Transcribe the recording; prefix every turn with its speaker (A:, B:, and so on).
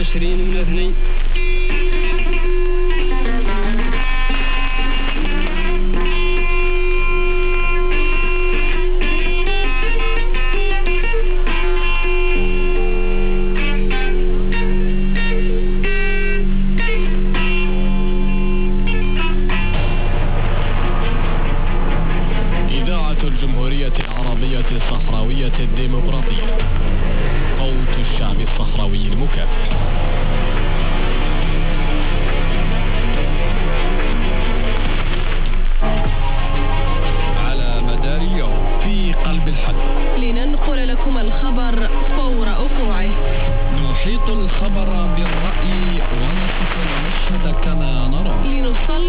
A: 2022.
B: الجمهورية العربية الصحراوية الديمقراطية، صوت الشعب الصحراوي المكافح.
C: على مدار اليوم
B: في قلب الحدث،
D: لننقل لكم الخبر فور وقوعه،
C: نحيط الخبر بالرأي ونصف المشهد كما نرى،
D: لنسلط